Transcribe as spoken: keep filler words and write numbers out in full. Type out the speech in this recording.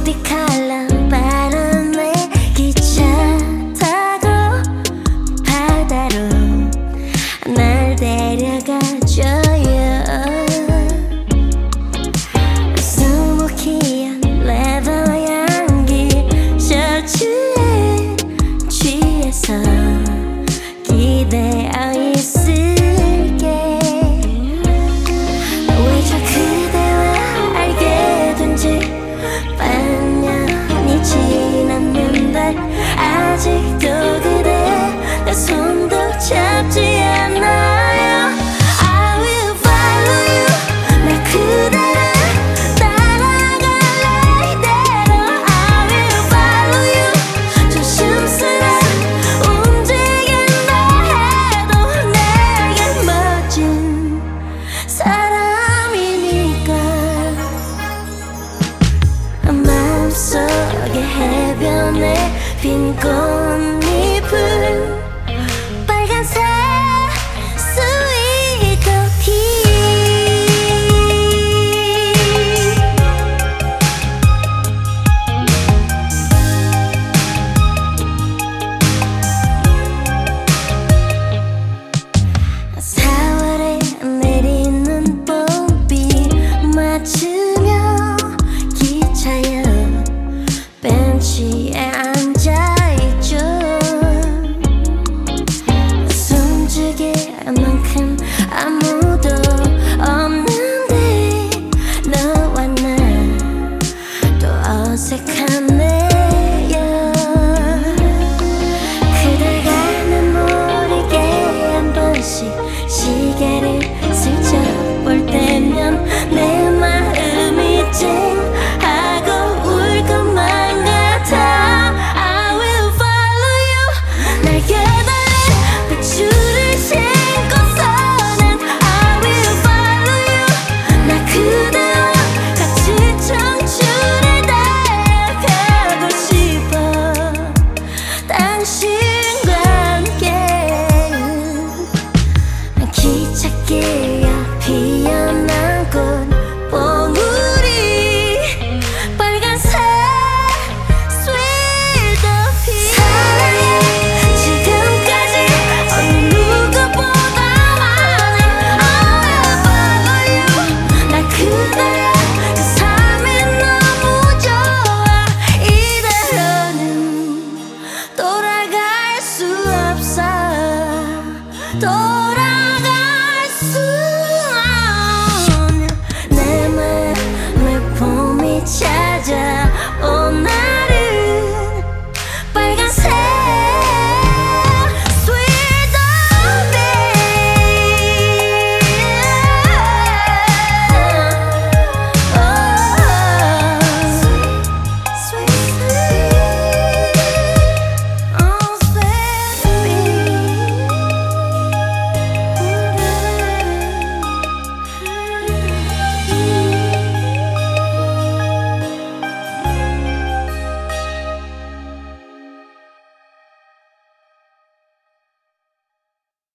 불빛 칼라 바람에 기차 타고 바다로 날 데려가줘요. 스모키한 레더 향기 셔츠에 취해서 기대어 있을게. 왜 저 그대와 알게 된지 반년이 지났는데 아직도 그대 내 손도 잡지 않아요. I will follow you. 나 그대를 따라갈래 이대로. I will follow you. 조심스런 움직인다 해도 내겐 멋진 사람이니까. 마음속의 해변에 빈 꽃잎을 빨간색 스윗 커피. 사월에 내리는 봄비 맞으며 기차역 벤치에 앉아있죠. 숨죽일 만큼 아무도 없는데 너와 나 또 어색하네요. 그대가 난 모르게 한 번씩 시계를 슬쩍 볼 때면 내 마음이 찡하고 울 것만 같아. I will follow you. 날개 달린 빗줄을 신고서는 I will follow you. 나 그대와 같이 청춘을 달려가고 싶어. 당신과 함께 기찻길 옆 피어난 꽃 봉우리 빨간색 스윗 커피. 사랑해 지금까지 어느 누구보다 많이 I will follow you. 나 그대의 그 삶이 너무 좋아. 이대로는 돌아갈 수 없어. 돌아갈 수 없는 내 맘에 봄이 차